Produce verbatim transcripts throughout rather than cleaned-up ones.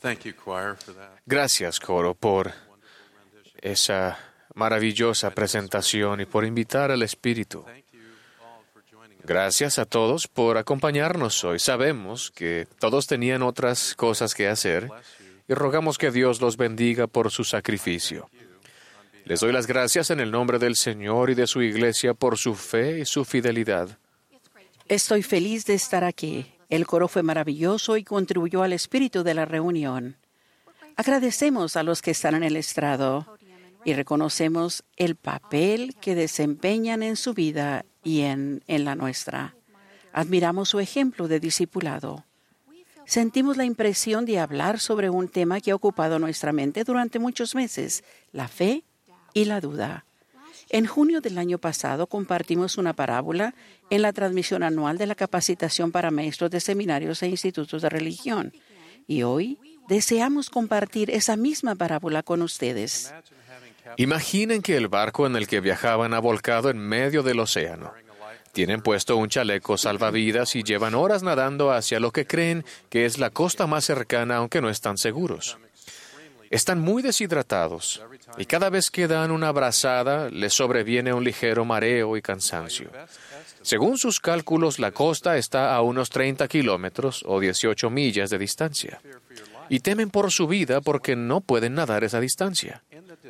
Gracias, coro, por esa maravillosa presentación y por invitar al Espíritu. Gracias a todos por acompañarnos hoy. Sabemos que todos tenían otras cosas que hacer y rogamos que Dios los bendiga por su sacrificio. Les doy las gracias en el nombre del Señor y de su Iglesia por su fe y su fidelidad. Estoy feliz de estar aquí. El coro fue maravilloso y contribuyó al espíritu de la reunión. Agradecemos a los que están en el estrado y reconocemos el papel que desempeñan en su vida y en, en la nuestra. Admiramos su ejemplo de discipulado. Sentimos la impresión de hablar sobre un tema que ha ocupado nuestra mente durante muchos meses, la fe y la duda. En junio del año pasado compartimos una parábola en la transmisión anual de la capacitación para maestros de seminarios e institutos de religión. Y hoy deseamos compartir esa misma parábola con ustedes. Imaginen que el barco en el que viajaban ha volcado en medio del océano. Tienen puesto un chaleco salvavidas y llevan horas nadando hacia lo que creen que es la costa más cercana, aunque no están seguros. Están muy deshidratados y cada vez que dan una brazada les sobreviene un ligero mareo y cansancio. Según sus cálculos, la costa está a unos treinta kilómetros o dieciocho millas de distancia. Y temen por su vida porque no pueden nadar esa distancia.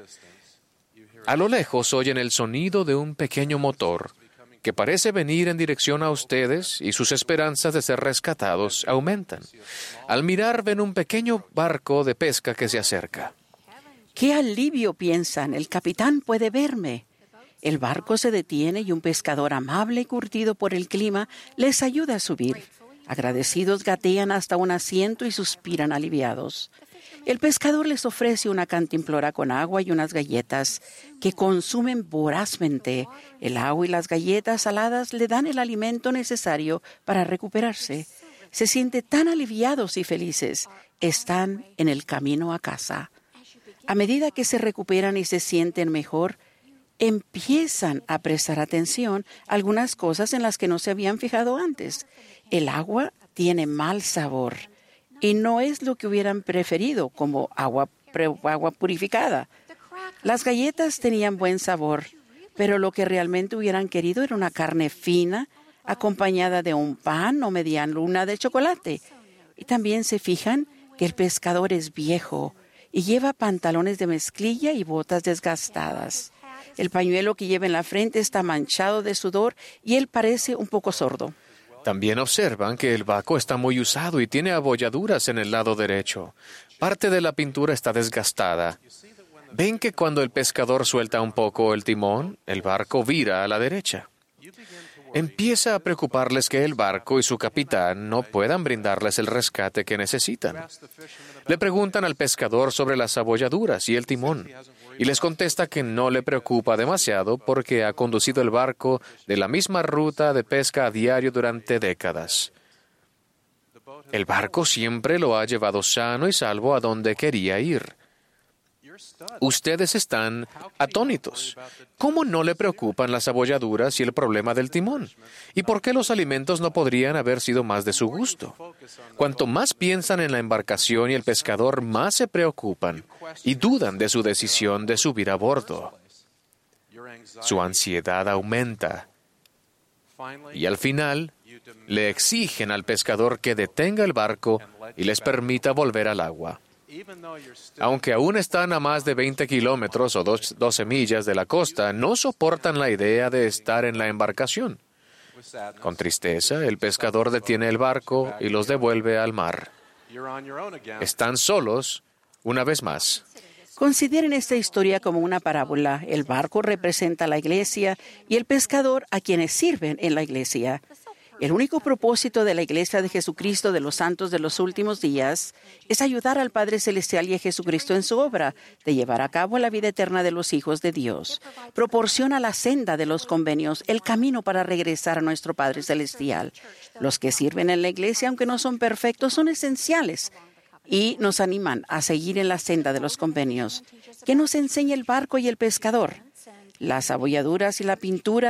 A lo lejos oyen el sonido de un pequeño motor que parece venir en dirección a ustedes y sus esperanzas de ser rescatados aumentan. Al mirar ven un pequeño barco de pesca que se acerca. ¡Qué alivio!, piensan. El capitán puede verme. El barco se detiene y un pescador amable y curtido por el clima les ayuda a subir. Agradecidos gatean hasta un asiento y suspiran aliviados. El pescador les ofrece una cantimplora con agua y unas galletas que consumen vorazmente. El agua y las galletas saladas le dan el alimento necesario para recuperarse. Se sienten tan aliviados y felices. Están en el camino a casa. A medida que se recuperan y se sienten mejor, empiezan a prestar atención a algunas cosas en las que no se habían fijado antes. El agua tiene mal sabor. Y no es lo que hubieran preferido, como agua, agua purificada. Las galletas tenían buen sabor, pero lo que realmente hubieran querido era una carne fina, acompañada de un pan o media luna de chocolate. Y también se fijan que el pescador es viejo y lleva pantalones de mezclilla y botas desgastadas. El pañuelo que lleva en la frente está manchado de sudor y él parece un poco sordo. También observan que el barco está muy usado y tiene abolladuras en el lado derecho. Parte de la pintura está desgastada. Ven que cuando el pescador suelta un poco el timón, el barco vira a la derecha. Empieza a preocuparles que el barco y su capitán no puedan brindarles el rescate que necesitan. Le preguntan al pescador sobre las abolladuras y el timón, y les contesta que no le preocupa demasiado porque ha conducido el barco de la misma ruta de pesca a diario durante décadas. El barco siempre lo ha llevado sano y salvo a donde quería ir. Ustedes están atónitos. ¿Cómo no le preocupan las abolladuras y el problema del timón? ¿Y por qué los alimentos no podrían haber sido más de su gusto? Cuanto más piensan en la embarcación y el pescador, más se preocupan y dudan de su decisión de subir a bordo. Su ansiedad aumenta. Y al final, le exigen al pescador que detenga el barco y les permita volver al agua. Aunque aún están a más de veinte kilómetros o doce millas de la costa, no soportan la idea de estar en la embarcación. Con tristeza, el pescador detiene el barco y los devuelve al mar. Están solos una vez más. Consideren esta historia como una parábola. El barco representa a la iglesia y el pescador a quienes sirven en la iglesia. El único propósito de la Iglesia de Jesucristo de los Santos de los Últimos Días es ayudar al Padre Celestial y a Jesucristo en su obra de llevar a cabo la vida eterna de los hijos de Dios. Proporciona la senda de los convenios, el camino para regresar a nuestro Padre Celestial. Los que sirven en la Iglesia, aunque no son perfectos, son esenciales y nos animan a seguir en la senda de los convenios. ¿Qué nos enseña el barco y el pescador? Las abolladuras y la pintura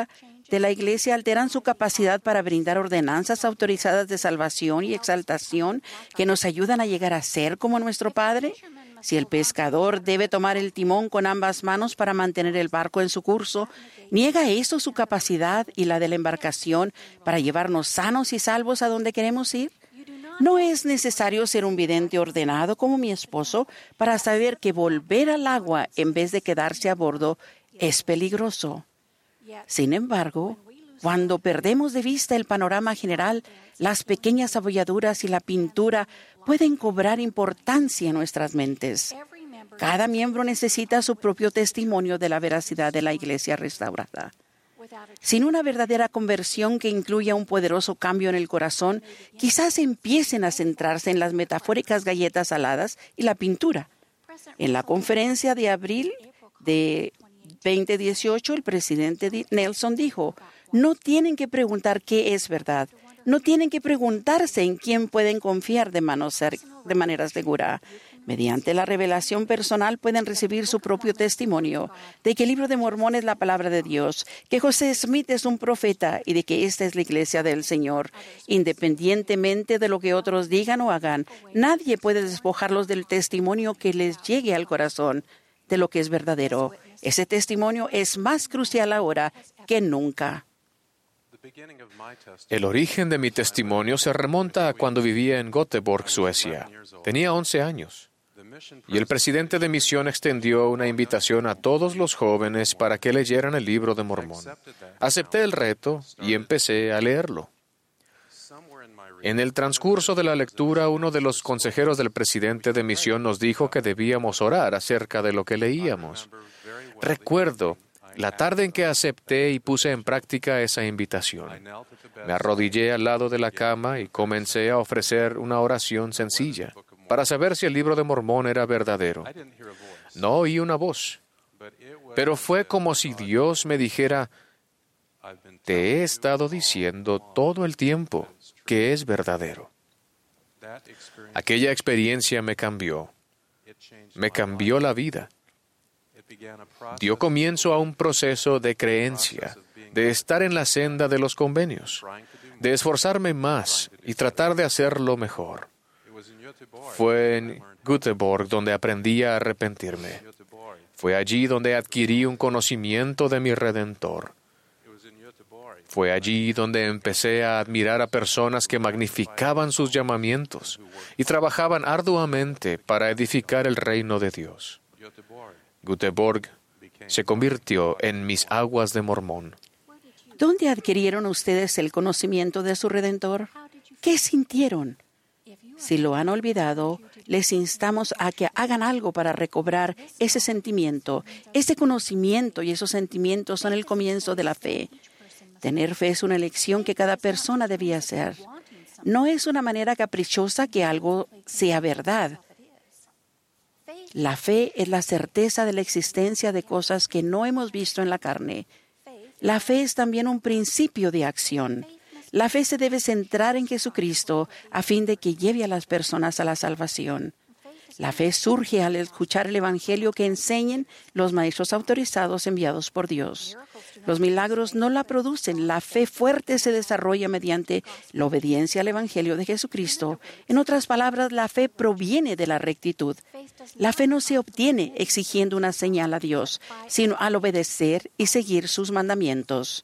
de la Iglesia alteran su capacidad para brindar ordenanzas autorizadas de salvación y exaltación que nos ayudan a llegar a ser como nuestro Padre? Si el pescador debe tomar el timón con ambas manos para mantener el barco en su curso, ¿niega eso su capacidad y la de la embarcación para llevarnos sanos y salvos a donde queremos ir? No es necesario ser un vidente ordenado como mi esposo para saber que volver al agua en vez de quedarse a bordo es peligroso. Sin embargo, cuando perdemos de vista el panorama general, las pequeñas abolladuras y la pintura pueden cobrar importancia en nuestras mentes. Cada miembro necesita su propio testimonio de la veracidad de la Iglesia restaurada. Sin una verdadera conversión que incluya un poderoso cambio en el corazón, quizás empiecen a centrarse en las metafóricas galletas saladas y la pintura. En la conferencia de abril de veinte dieciocho, el presidente Nelson dijo: no tienen que preguntar qué es verdad. No tienen que preguntarse en quién pueden confiar de, mano ser, de manera segura. Mediante la revelación personal pueden recibir su propio testimonio de que el Libro de Mormón es la palabra de Dios, que José Smith es un profeta y de que esta es la iglesia del Señor. Independientemente de lo que otros digan o hagan, nadie puede despojarlos del testimonio que les llegue al corazón de lo que es verdadero. Ese testimonio es más crucial ahora que nunca. El origen de mi testimonio se remonta a cuando vivía en Göteborg, Suecia. Tenía once años. Y el presidente de misión extendió una invitación a todos los jóvenes para que leyeran el Libro de Mormón. Acepté el reto y empecé a leerlo. En el transcurso de la lectura, uno de los consejeros del presidente de misión nos dijo que debíamos orar acerca de lo que leíamos. Recuerdo la tarde en que acepté y puse en práctica esa invitación. Me arrodillé al lado de la cama y comencé a ofrecer una oración sencilla para saber si el Libro de Mormón era verdadero. No oí una voz, pero fue como si Dios me dijera: te he estado diciendo todo el tiempo que es verdadero. Aquella experiencia me cambió. Me cambió la vida. Dio comienzo a un proceso de creencia, de estar en la senda de los convenios, de esforzarme más y tratar de hacerlo mejor. Fue en Göteborg donde aprendí a arrepentirme. Fue allí donde adquirí un conocimiento de mi Redentor. Fue allí donde empecé a admirar a personas que magnificaban sus llamamientos y trabajaban arduamente para edificar el reino de Dios. Göteborg se convirtió en mis aguas de Mormón. ¿Dónde adquirieron ustedes el conocimiento de su Redentor? ¿Qué sintieron? Si lo han olvidado, les instamos a que hagan algo para recobrar ese sentimiento. Ese conocimiento y esos sentimientos son el comienzo de la fe. Tener fe es una elección que cada persona debía hacer. No es una manera caprichosa que algo sea verdad. La fe es la certeza de la existencia de cosas que no hemos visto en la carne. La fe es también un principio de acción. La fe se debe centrar en Jesucristo a fin de que lleve a las personas a la salvación. La fe surge al escuchar el Evangelio que enseñen los maestros autorizados enviados por Dios. Los milagros no la producen. La fe fuerte se desarrolla mediante la obediencia al Evangelio de Jesucristo. En otras palabras, la fe proviene de la rectitud. La fe no se obtiene exigiendo una señal a Dios, sino al obedecer y seguir sus mandamientos.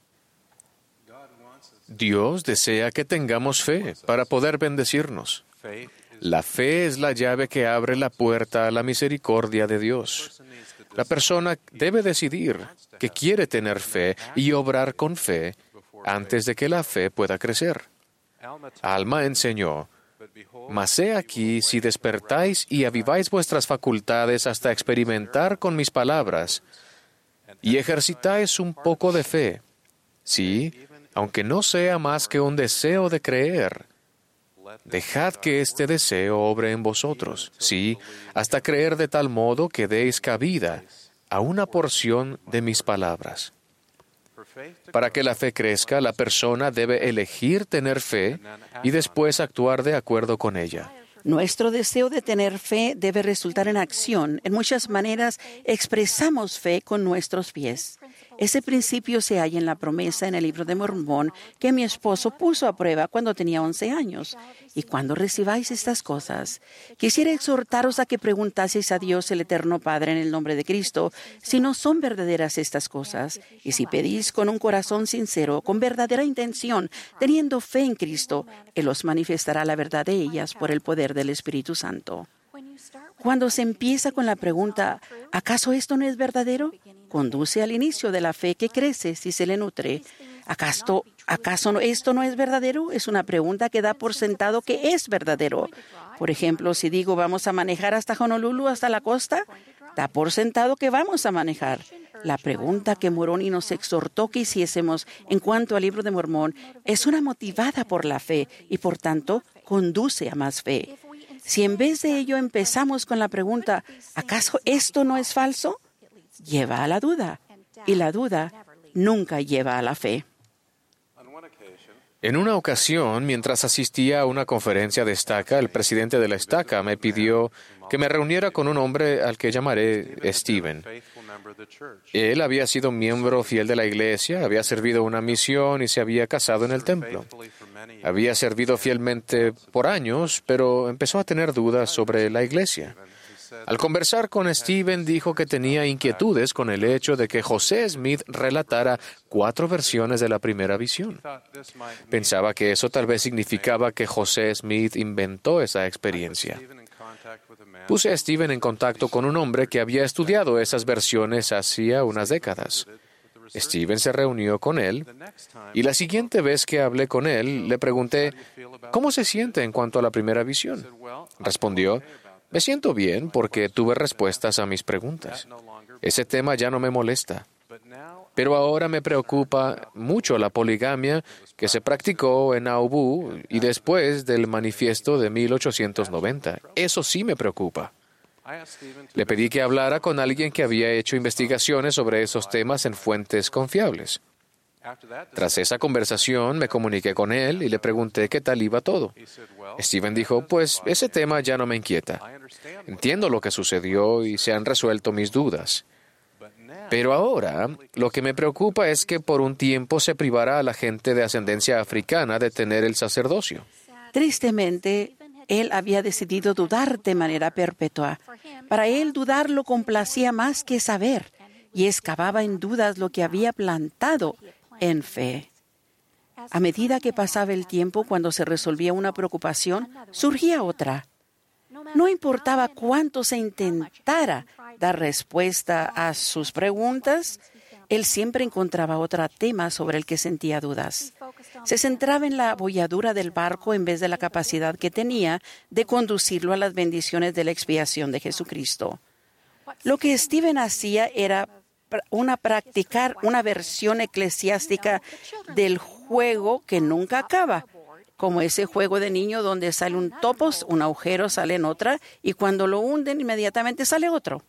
Dios desea que tengamos fe para poder bendecirnos. La fe es la llave que abre la puerta a la misericordia de Dios. La persona debe decidir que quiere tener fe y obrar con fe antes de que la fe pueda crecer. Alma enseñó: mas he aquí, si despertáis y aviváis vuestras facultades hasta experimentar con mis palabras, y ejercitáis un poco de fe, sí, aunque no sea más que un deseo de creer, dejad que este deseo obre en vosotros, sí, hasta creer de tal modo que deis cabida a una porción de mis palabras. Para que la fe crezca, la persona debe elegir tener fe y después actuar de acuerdo con ella. Nuestro deseo de tener fe debe resultar en acción. En muchas maneras expresamos fe con nuestros pies. Ese principio se halla en la promesa en el libro de Mormón que mi esposo puso a prueba cuando tenía once años. Y cuando recibáis estas cosas, quisiera exhortaros a que preguntaseis a Dios el Eterno Padre en el nombre de Cristo si no son verdaderas estas cosas. Y si pedís con un corazón sincero, con verdadera intención, teniendo fe en Cristo, Él os manifestará la verdad de ellas por el poder del Espíritu Santo. Cuando se empieza con la pregunta, ¿acaso esto no es verdadero?, conduce al inicio de la fe que crece si se le nutre. ¿Acaso, ¿Acaso esto no es verdadero? Es una pregunta que da por sentado que es verdadero. Por ejemplo, si digo vamos a manejar hasta Honolulu, hasta la costa, da por sentado que vamos a manejar. La pregunta que Moroni nos exhortó que hiciésemos en cuanto al libro de Mormón es una motivada por la fe y, por tanto, conduce a más fe. Si en vez de ello empezamos con la pregunta, ¿acaso esto no es falso?, lleva a la duda, y la duda nunca lleva a la fe. En una ocasión, mientras asistía a una conferencia de estaca, el presidente de la estaca me pidió que me reuniera con un hombre al que llamaré Stephen. Él había sido miembro fiel de la iglesia, había servido una misión y se había casado en el templo. Había servido fielmente por años, pero empezó a tener dudas sobre la iglesia. Al conversar con Stephen, dijo que tenía inquietudes con el hecho de que José Smith relatara cuatro versiones de la primera visión. Pensaba que eso tal vez significaba que José Smith inventó esa experiencia. Puse a Stephen en contacto con un hombre que había estudiado esas versiones hacía unas décadas. Stephen se reunió con él y la siguiente vez que hablé con él, le pregunté, ¿cómo se siente en cuanto a la primera visión? Respondió, me siento bien porque tuve respuestas a mis preguntas. Ese tema ya no me molesta. Pero ahora me preocupa mucho la poligamia que se practicó en Nauvoo y después del manifiesto de mil ochocientos noventa. Eso sí me preocupa. Le pedí que hablara con alguien que había hecho investigaciones sobre esos temas en fuentes confiables. Tras esa conversación, me comuniqué con él y le pregunté qué tal iba todo. Stephen dijo, pues ese tema ya no me inquieta. Entiendo lo que sucedió y se han resuelto mis dudas. Pero ahora, lo que me preocupa es que por un tiempo se privará a la gente de ascendencia africana de tener el sacerdocio. Tristemente, él había decidido dudar de manera perpetua. Para él, dudar lo complacía más que saber, y excavaba en dudas lo que había plantado en fe. A medida que pasaba el tiempo, cuando se resolvía una preocupación, surgía otra. No importaba cuánto se intentara dar respuesta a sus preguntas, él siempre encontraba otro tema sobre el que sentía dudas. Se centraba en la abolladura del barco en vez de la capacidad que tenía de conducirlo a las bendiciones de la expiación de Jesucristo. Lo que Stephen hacía era una practicar una versión eclesiástica del juego que nunca acaba, como ese juego de niño donde sale un topo, un agujero, sale en otra, y cuando lo hunden inmediatamente sale otro.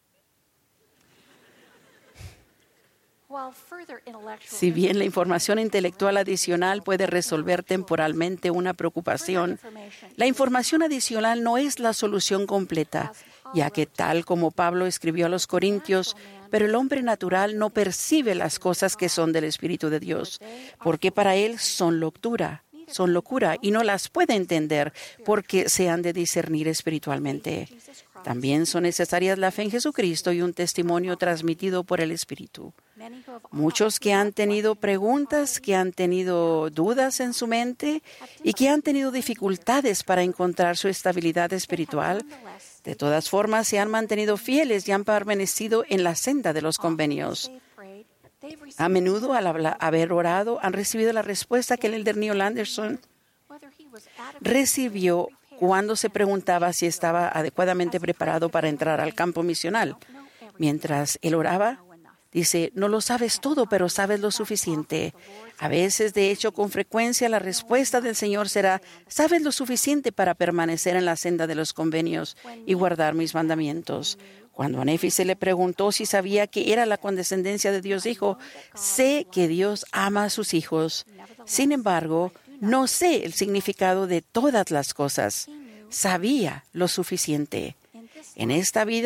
Si bien la información intelectual adicional puede resolver temporalmente una preocupación, la información adicional no es la solución completa, ya que tal como Pablo escribió a los Corintios, pero el hombre natural no percibe las cosas que son del Espíritu de Dios, porque para él son locura, son locura y no las puede entender porque se han de discernir espiritualmente. También son necesarias la fe en Jesucristo y un testimonio transmitido por el Espíritu. Muchos que han tenido preguntas, que han tenido dudas en su mente y que han tenido dificultades para encontrar su estabilidad espiritual, de todas formas se han mantenido fieles y han permanecido en la senda de los convenios. A menudo, al habla, haber orado, han recibido la respuesta que el elder Neil Anderson recibió cuando se preguntaba si estaba adecuadamente preparado para entrar al campo misional. Mientras él oraba, dice, no lo sabes todo, pero sabes lo suficiente. A veces, de hecho, con frecuencia, la respuesta del Señor será, sabes lo suficiente para permanecer en la senda de los convenios y guardar mis mandamientos. Cuando a Nefi se le preguntó si sabía que era la condescendencia de Dios, dijo, sé que Dios ama a sus hijos. Sin embargo, no sé el significado de todas las cosas. Sabía lo suficiente. En esta vida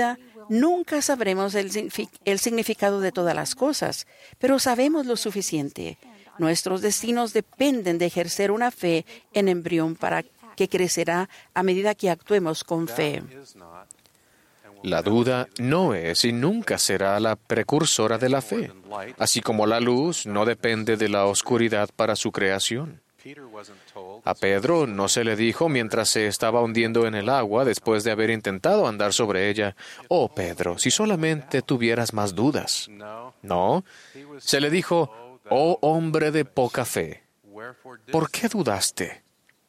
Nunca sabremos el, el significado de todas las cosas, pero sabemos lo suficiente. Nuestros destinos dependen de ejercer una fe en embrión para que crecerá a medida que actuemos con fe. La duda no es y nunca será la precursora de la fe, así como la luz no depende de la oscuridad para su creación. A Pedro no se le dijo mientras se estaba hundiendo en el agua después de haber intentado andar sobre ella: «Oh, Pedro, si solamente tuvieras más dudas». No, se le dijo: «Oh, hombre de poca fe, ¿por qué dudaste?».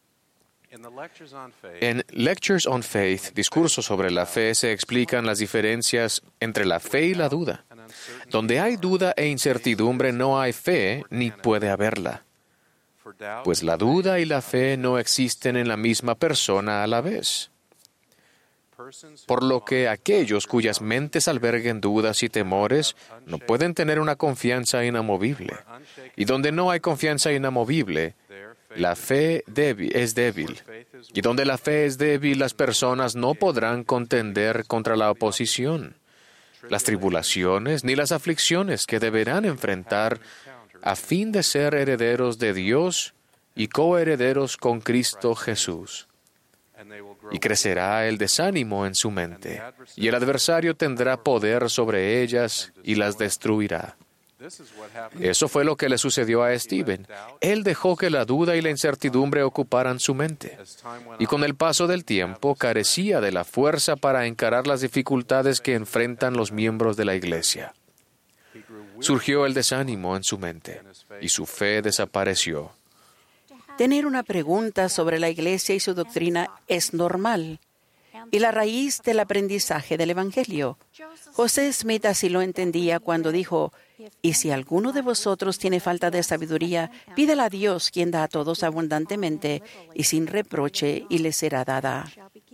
En Lectures on Faith, discursos sobre la fe, se explican las diferencias entre la fe y la duda. Donde hay duda e incertidumbre no hay fe ni puede haberla, pues la duda y la fe no existen en la misma persona a la vez. Por lo que aquellos cuyas mentes alberguen dudas y temores no pueden tener una confianza inamovible. Y donde no hay confianza inamovible, la fe débil es débil. Y donde la fe es débil, las personas no podrán contender contra la oposición, las tribulaciones ni las aflicciones que deberán enfrentar a fin de ser herederos de Dios y coherederos con Cristo Jesús. Y crecerá el desánimo en su mente, y el adversario tendrá poder sobre ellas y las destruirá. Eso fue lo que le sucedió a Stephen. Él dejó que la duda y la incertidumbre ocuparan su mente, y con el paso del tiempo carecía de la fuerza para encarar las dificultades que enfrentan los miembros de la Iglesia. Surgió el desánimo en su mente, y su fe desapareció. Tener una pregunta sobre la Iglesia y su doctrina es normal, y la raíz del aprendizaje del Evangelio. José Smith así lo entendía cuando dijo: «Y si alguno de vosotros tiene falta de sabiduría, pídela a Dios, quien da a todos abundantemente y sin reproche, y le será dada».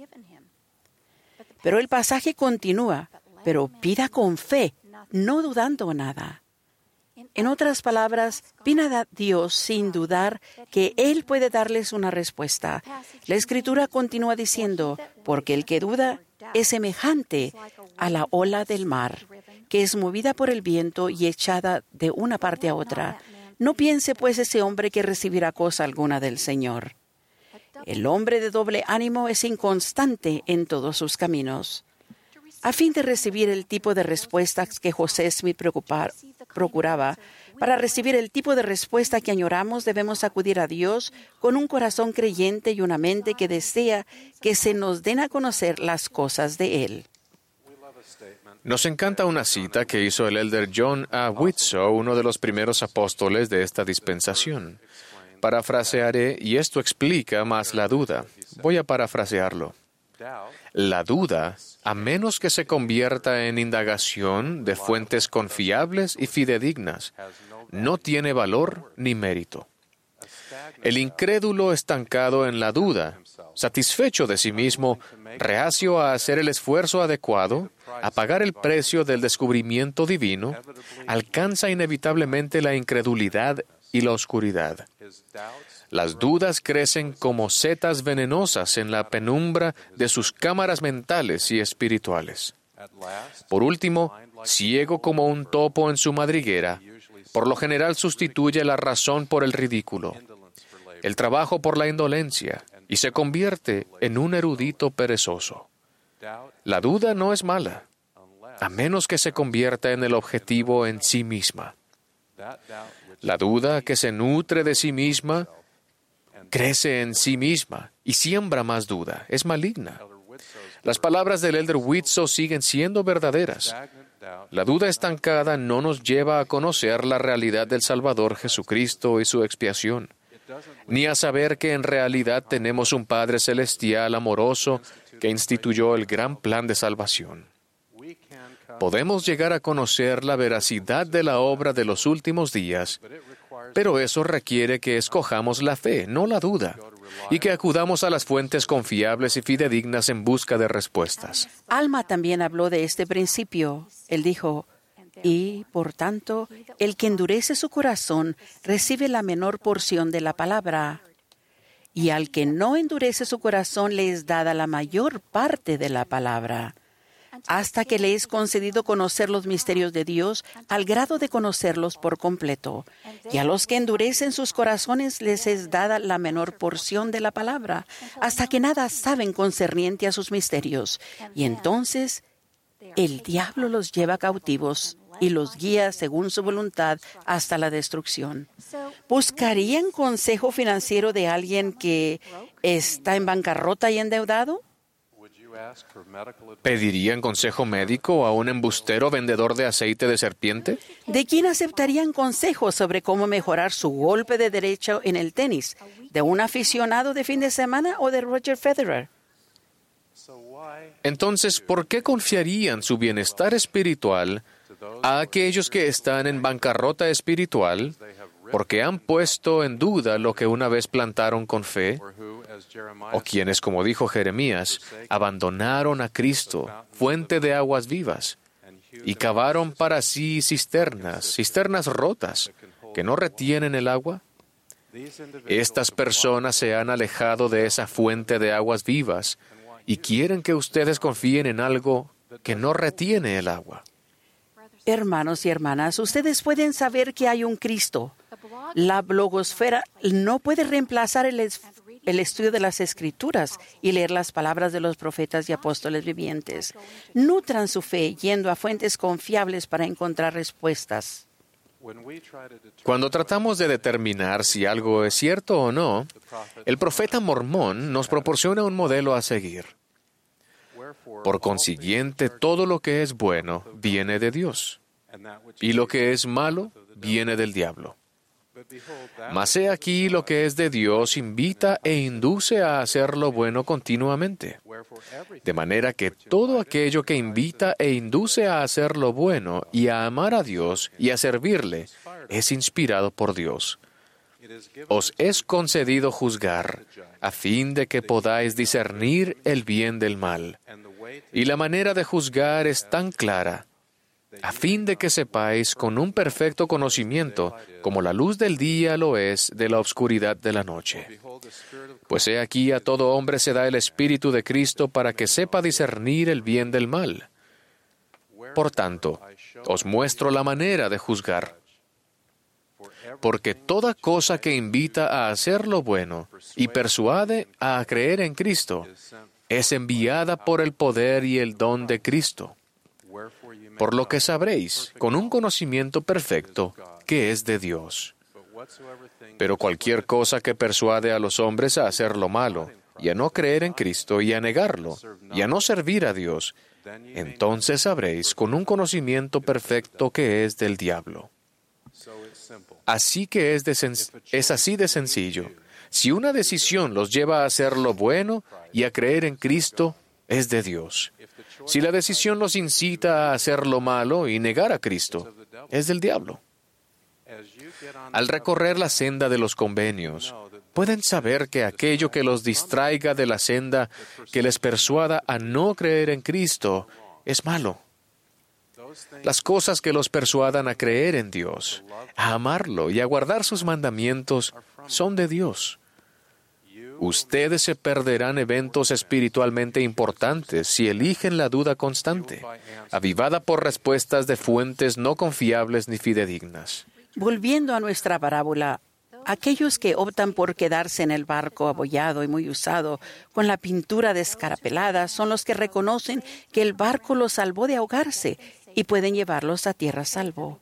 Pero el pasaje continúa: «Pero pida con fe, no dudando nada». En otras palabras, pida a Dios sin dudar que Él puede darles una respuesta. La Escritura continúa diciendo: «Porque el que duda es semejante a la ola del mar, que es movida por el viento y echada de una parte a otra. No piense pues ese hombre que recibirá cosa alguna del Señor». El hombre de doble ánimo es inconstante en todos sus caminos. A fin de recibir el tipo de respuestas que José Smith preocupar, procuraba, para recibir el tipo de respuesta que añoramos, debemos acudir a Dios con un corazón creyente y una mente que desea que se nos den a conocer las cosas de Él. Nos encanta una cita que hizo el elder John A. Widtsoe, uno de los primeros apóstoles de esta dispensación. Parafrasearé, y esto explica más la duda. Voy a parafrasearlo. La duda, a menos que se convierta en indagación de fuentes confiables y fidedignas, no tiene valor ni mérito. El incrédulo estancado en la duda, satisfecho de sí mismo, reacio a hacer el esfuerzo adecuado, a pagar el precio del descubrimiento divino, alcanza inevitablemente la incredulidad y la oscuridad. Las dudas crecen como setas venenosas en la penumbra de sus cámaras mentales y espirituales. Por último, ciego como un topo en su madriguera, por lo general sustituye la razón por el ridículo, el trabajo por la indolencia, y se convierte en un erudito perezoso. La duda no es mala, a menos que se convierta en el objetivo en sí misma. La duda que se nutre de sí misma crece en sí misma y siembra más duda. Es maligna. Las palabras del elder Widtsoe siguen siendo verdaderas. La duda estancada no nos lleva a conocer la realidad del Salvador Jesucristo y su expiación, ni a saber que en realidad tenemos un Padre Celestial amoroso que instituyó el gran plan de salvación. Podemos llegar a conocer la veracidad de la obra de los últimos días, pero eso requiere que escojamos la fe, no la duda, y que acudamos a las fuentes confiables y fidedignas en busca de respuestas. Alma también habló de este principio. Él dijo: «Y, por tanto, el que endurece su corazón recibe la menor porción de la palabra, y al que no endurece su corazón le es dada la mayor parte de la palabra». hasta que le es concedido conocer los misterios de Dios al grado de conocerlos por completo. Y a los que endurecen sus corazones les es dada la menor porción de la palabra, hasta que nada saben concerniente a sus misterios. Y entonces el diablo los lleva cautivos y los guía según su voluntad hasta la destrucción. ¿Buscarían consejo financiero de alguien que está en bancarrota y endeudado? ¿Pedirían consejo médico a un embustero vendedor de aceite de serpiente? ¿De quién aceptarían consejos sobre cómo mejorar su golpe de derecha en el tenis? ¿De un aficionado de fin de semana o de Roger Federer? Entonces, ¿por qué confiarían su bienestar espiritual a aquellos que están en bancarrota espiritual porque han puesto en duda lo que una vez plantaron con fe? O quienes, como dijo Jeremías, abandonaron a Cristo, fuente de aguas vivas, y cavaron para sí cisternas, cisternas rotas, que no retienen el agua. Estas personas se han alejado de esa fuente de aguas vivas y quieren que ustedes confíen en algo que no retiene el agua. Hermanos y hermanas, ustedes pueden saber que hay un Cristo. La blogosfera no puede reemplazar el, es, el estudio de las Escrituras y leer las palabras de los profetas y apóstoles vivientes. Nutran su fe yendo a fuentes confiables para encontrar respuestas. Cuando tratamos de determinar si algo es cierto o no, el profeta mormón nos proporciona un modelo a seguir. Por consiguiente, todo lo que es bueno viene de Dios, y lo que es malo viene del diablo. Mas he aquí lo que es de Dios invita e induce a hacer lo bueno continuamente. De manera que todo aquello que invita e induce a hacer lo bueno y a amar a Dios y a servirle es inspirado por Dios. Os es concedido juzgar, a fin de que podáis discernir el bien del mal. Y la manera de juzgar es tan clara, a fin de que sepáis con un perfecto conocimiento, como la luz del día lo es de la oscuridad de la noche. Pues he aquí a todo hombre se da el Espíritu de Cristo para que sepa discernir el bien del mal. Por tanto, os muestro la manera de juzgar. Porque toda cosa que invita a hacer lo bueno y persuade a creer en Cristo es enviada por el poder y el don de Cristo. Por lo que sabréis, con un conocimiento perfecto, que es de Dios. Pero cualquier cosa que persuade a los hombres a hacer lo malo, y a no creer en Cristo, y a negarlo, y a no servir a Dios, entonces sabréis, con un conocimiento perfecto, que es del diablo. Así que es, de sen- es así de sencillo. Si una decisión los lleva a hacer lo bueno y a creer en Cristo, es de Dios. Si la decisión los incita a hacer lo malo y negar a Cristo, es del diablo. Al recorrer la senda de los convenios, pueden saber que aquello que los distraiga de la senda, que les persuada a no creer en Cristo, es malo. Las cosas que los persuadan a creer en Dios, a amarlo y a guardar sus mandamientos, son de Dios. Ustedes se perderán eventos espiritualmente importantes si eligen la duda constante, avivada por respuestas de fuentes no confiables ni fidedignas. Volviendo a nuestra parábola, aquellos que optan por quedarse en el barco abollado y muy usado, con la pintura descarapelada, son los que reconocen que el barco los salvó de ahogarse y pueden llevarlos a tierra a salvo.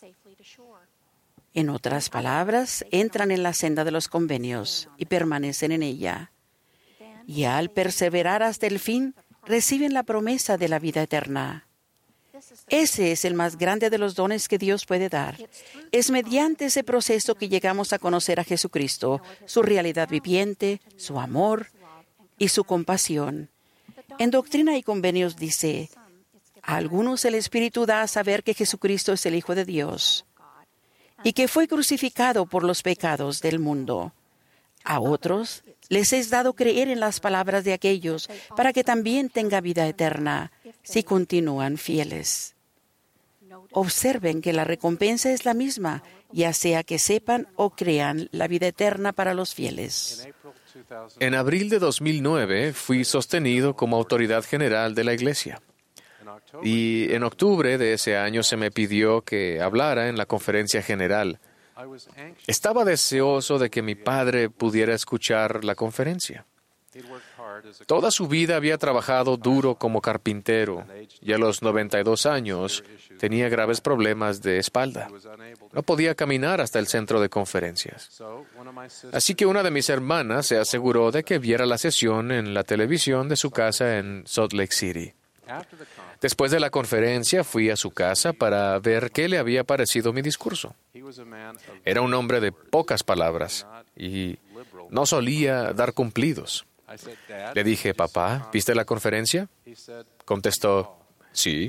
En otras palabras, entran en la senda de los convenios y permanecen en ella. Y al perseverar hasta el fin, reciben la promesa de la vida eterna. Ese es el más grande de los dones que Dios puede dar. Es mediante ese proceso que llegamos a conocer a Jesucristo, su realidad viviente, su amor y su compasión. En Doctrina y Convenios dice, a algunos el Espíritu da a saber que Jesucristo es el Hijo de Dios y que fue crucificado por los pecados del mundo. A otros les es dado creer en las palabras de aquellos para que también tenga vida eterna, si continúan fieles. Observen que la recompensa es la misma, ya sea que sepan o crean la vida eterna para los fieles. En abril de dos mil nueve fui sostenido como autoridad general de la Iglesia. Y en octubre de ese año se me pidió que hablara en la conferencia general. Estaba deseoso de que mi padre pudiera escuchar la conferencia. Toda su vida había trabajado duro como carpintero y a los noventa y dos años tenía graves problemas de espalda. No podía caminar hasta el centro de conferencias. Así que una de mis hermanas se aseguró de que viera la sesión en la televisión de su casa en Salt Lake City. Después de la conferencia fui a su casa para ver qué le había parecido mi discurso. Era un hombre de pocas palabras y no solía dar cumplidos. Le dije, papá, ¿viste la conferencia? Contestó, sí.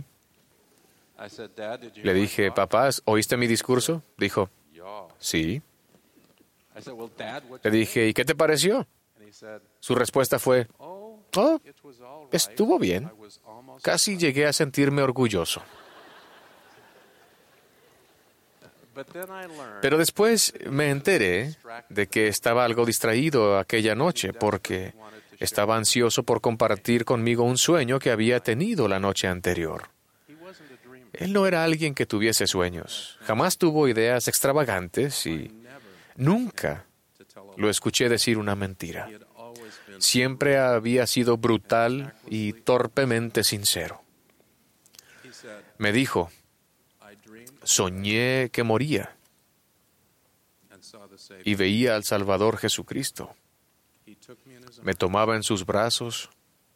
Le dije, papá, ¿oíste mi discurso? Dijo, sí. Le dije, ¿y qué te pareció? Su respuesta fue, oh, estuvo bien. Casi llegué a sentirme orgulloso. Pero después me enteré de que estaba algo distraído aquella noche porque estaba ansioso por compartir conmigo un sueño que había tenido la noche anterior. Él no era alguien que tuviese sueños. Jamás tuvo ideas extravagantes y nunca lo escuché decir una mentira. Siempre había sido brutal y torpemente sincero. Me dijo, soñé que moría y veía al Salvador Jesucristo. Me tomaba en sus brazos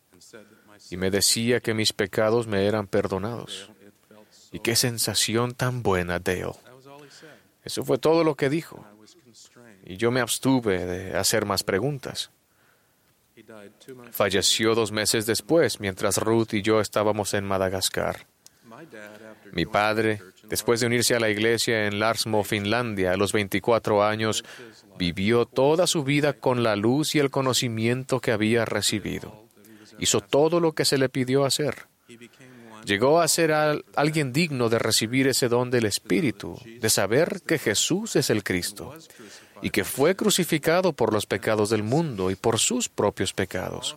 y me decía que mis pecados me eran perdonados. Y qué sensación tan buena, Dale. Eso fue todo lo que dijo. Y yo me abstuve de hacer más preguntas. Falleció dos meses después, mientras Ruth y yo estábamos en Madagascar. Mi padre, después de unirse a la iglesia en Larsmo, Finlandia, a los veinticuatro años, vivió toda su vida con la luz y el conocimiento que había recibido. Hizo todo lo que se le pidió hacer. Llegó a ser al, alguien digno de recibir ese don del Espíritu, de saber que Jesús es el Cristo y que fue crucificado por los pecados del mundo y por sus propios pecados.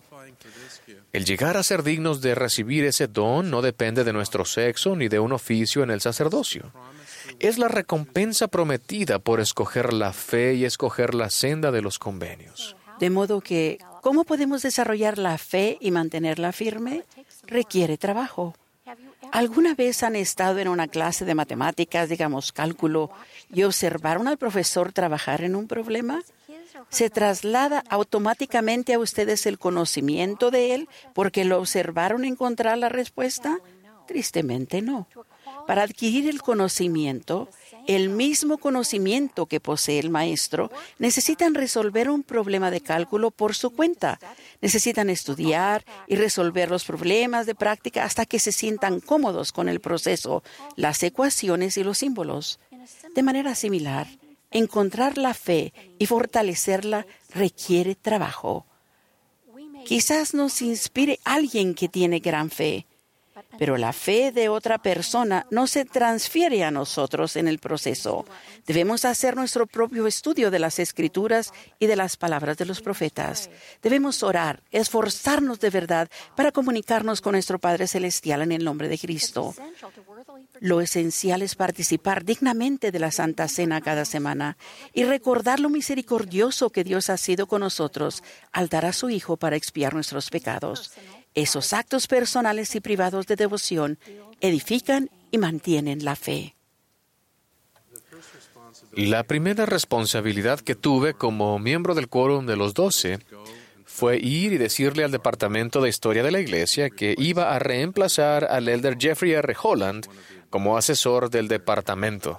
El llegar a ser dignos de recibir ese don no depende de nuestro sexo ni de un oficio en el sacerdocio. Es la recompensa prometida por escoger la fe y escoger la senda de los convenios. De modo que, ¿cómo podemos desarrollar la fe y mantenerla firme? Requiere trabajo. ¿Alguna vez han estado en una clase de matemáticas, digamos cálculo, y observaron al profesor trabajar en un problema? ¿Se traslada automáticamente a ustedes el conocimiento de él porque lo observaron encontrar la respuesta? Tristemente no. Para adquirir el conocimiento, el mismo conocimiento que posee el maestro, necesitan resolver un problema de cálculo por su cuenta. Necesitan estudiar y resolver los problemas de práctica hasta que se sientan cómodos con el proceso, las ecuaciones y los símbolos. De manera similar, encontrar la fe y fortalecerla requiere trabajo. Quizás nos inspire alguien que tiene gran fe, pero la fe de otra persona no se transfiere a nosotros en el proceso. Debemos hacer nuestro propio estudio de las Escrituras y de las palabras de los profetas. Debemos orar, esforzarnos de verdad para comunicarnos con nuestro Padre Celestial en el nombre de Cristo. Lo esencial es participar dignamente de la Santa Cena cada semana y recordar lo misericordioso que Dios ha sido con nosotros al dar a su Hijo para expiar nuestros pecados. Esos actos personales y privados de devoción edifican y mantienen la fe. La primera responsabilidad que tuve como miembro del quórum de los doce fue ir y decirle al Departamento de Historia de la Iglesia que iba a reemplazar al elder Jeffrey R. Holland como asesor del departamento.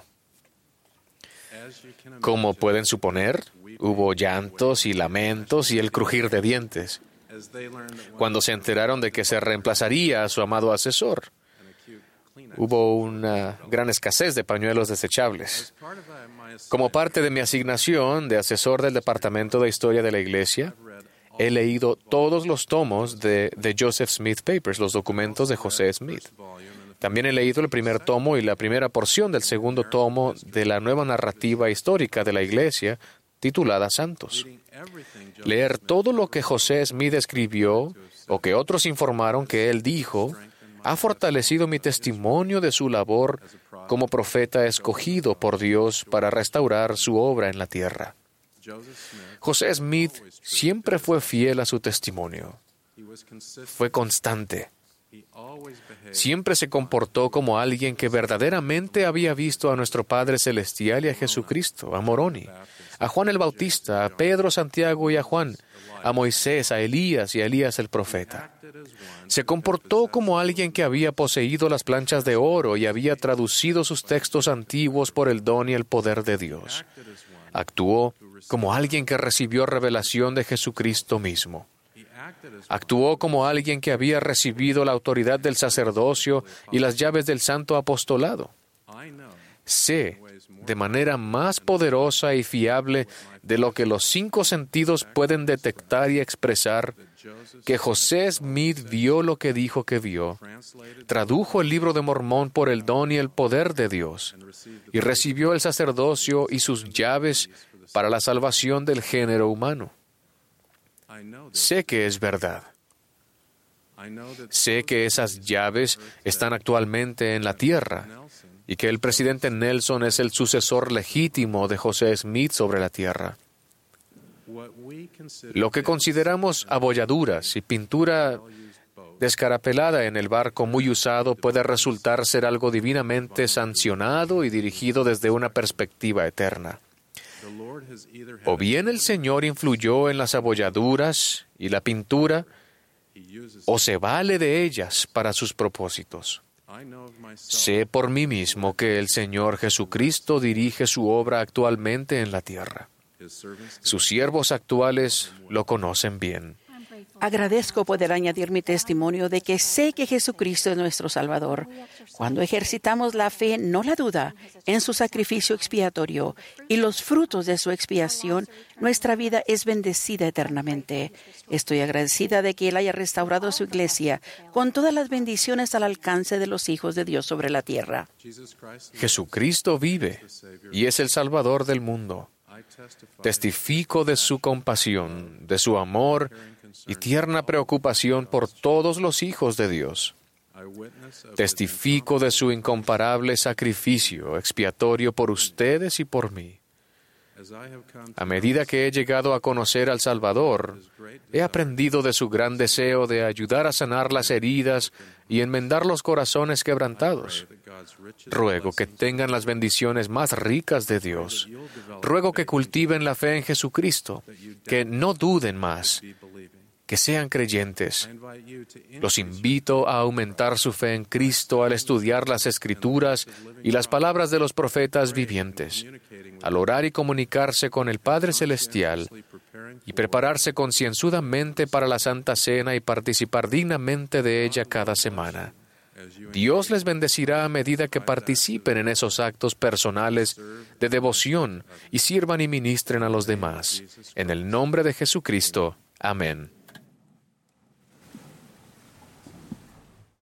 Como pueden suponer, hubo llantos y lamentos y el crujir de dientes cuando se enteraron de que se reemplazaría a su amado asesor. Hubo una gran escasez de pañuelos desechables. Como parte de mi asignación de asesor del Departamento de Historia de la Iglesia, he leído todos los tomos de The Joseph Smith Papers, los documentos de José Smith. También he leído el primer tomo y la primera porción del segundo tomo de la nueva narrativa histórica de la Iglesia, titulada Santos. Leer todo lo que José Smith escribió o que otros informaron que él dijo ha fortalecido mi testimonio de su labor como profeta escogido por Dios para restaurar su obra en la tierra. José Smith siempre fue fiel a su testimonio. Fue constante. Siempre se comportó como alguien que verdaderamente había visto a nuestro Padre Celestial y a Jesucristo, a Moroni, a Juan el Bautista, a Pedro, Santiago y a Juan, a Moisés, a Elías y a Elías el profeta. Se comportó como alguien que había poseído las planchas de oro y había traducido sus textos antiguos por el don y el poder de Dios. Actuó como alguien que recibió revelación de Jesucristo mismo. Actuó como alguien que había recibido la autoridad del sacerdocio y las llaves del santo apostolado. Sé, de manera más poderosa y fiable de lo que los cinco sentidos pueden detectar y expresar, que José Smith vio lo que dijo que vio, tradujo el libro de Mormón por el don y el poder de Dios, y recibió el sacerdocio y sus llaves para la salvación del género humano. Sé que es verdad. Sé que esas llaves están actualmente en la tierra y que el presidente Nelson es el sucesor legítimo de José Smith sobre la tierra. Lo que consideramos abolladuras y pintura descarapelada en el barco muy usado puede resultar ser algo divinamente sancionado y dirigido desde una perspectiva eterna. O bien el Señor influyó en las abolladuras y la pintura, o se vale de ellas para sus propósitos. Sé por mí mismo que el Señor Jesucristo dirige su obra actualmente en la tierra. Sus siervos actuales lo conocen bien. Agradezco poder añadir mi testimonio de que sé que Jesucristo es nuestro Salvador. Cuando ejercitamos la fe, no la duda, en su sacrificio expiatorio y los frutos de su expiación, nuestra vida es bendecida eternamente. Estoy agradecida de que Él haya restaurado su iglesia con todas las bendiciones al alcance de los hijos de Dios sobre la tierra. Jesucristo vive y es el Salvador del mundo. Testifico de su compasión, de su amor y tierna preocupación por todos los hijos de Dios. Testifico de su incomparable sacrificio expiatorio por ustedes y por mí. A medida que he llegado a conocer al Salvador, he aprendido de su gran deseo de ayudar a sanar las heridas y enmendar los corazones quebrantados. Ruego que tengan las bendiciones más ricas de Dios. Ruego que cultiven la fe en Jesucristo, que no duden más, que sean creyentes. Los invito a aumentar su fe en Cristo al estudiar las Escrituras y las palabras de los profetas vivientes, al orar y comunicarse con el Padre Celestial y prepararse concienzudamente para la Santa Cena y participar dignamente de ella cada semana. Dios les bendecirá a medida que participen en esos actos personales de devoción y sirvan y ministren a los demás. En el nombre de Jesucristo. Amén.